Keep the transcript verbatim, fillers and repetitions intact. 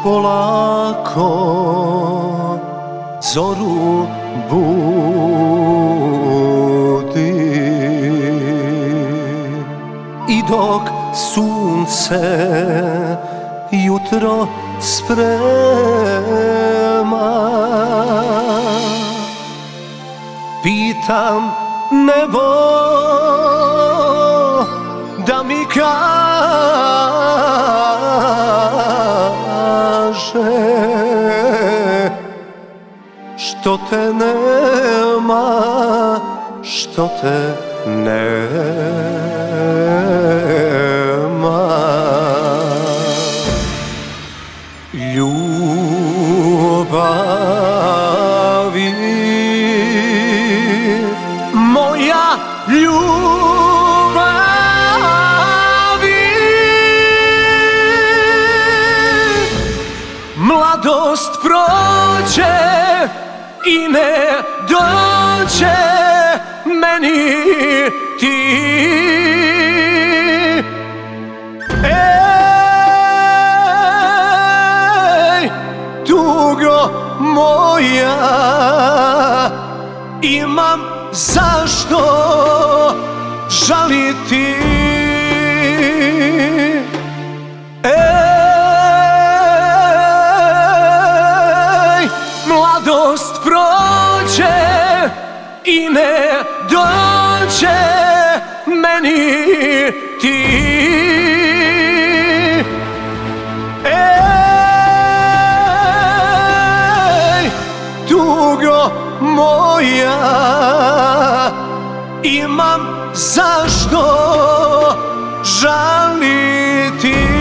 polako zoru budi i dok sunce jutro sprema, pitam nebo da mi kaže što te nema, što te nema. Ljubavi, moja ljubavi, mladost prođe i ne dođe meni ti. Ej, tugo moja, imam zašto žaliti. Ej, mladost prođe i ne dođe meni ti. Ej, tugo moja, imam zašto žaliti.